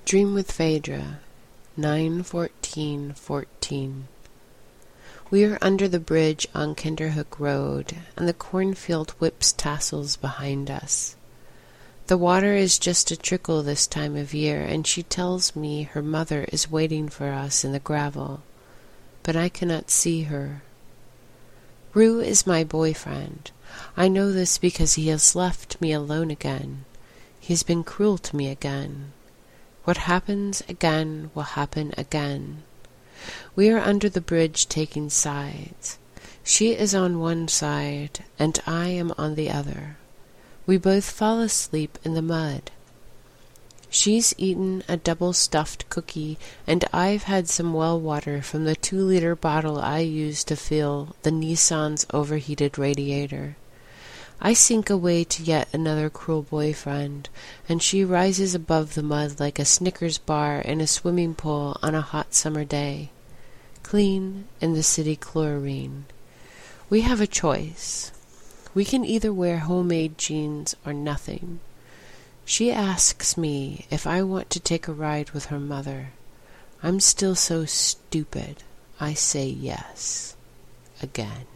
Dream with Phaedra, 9/14/14. We are under the bridge on Kinderhook Road, and the cornfield whips tassels behind us. The water is just a trickle this time of year, and she tells me her mother is waiting for us in the gravel, but I cannot see her. Rue is my boyfriend. I know this because he has left me alone again. He has been cruel to me again. What happens again will happen again. We are under the bridge taking sides. She is on one side, and I am on the other. We both fall asleep in the mud. She's eaten a double-stuffed cookie, and I've had some well water from the 2-liter bottle I used to fill the Nissan's overheated radiator. I sink away to yet another cruel boyfriend, and she rises above the mud like a Snickers bar in a swimming pool on a hot summer day. Clean in the city chlorine. We have a choice. We can either wear homemade jeans or nothing. She asks me if I want to take a ride with her mother. I'm still so stupid. I say yes. Again.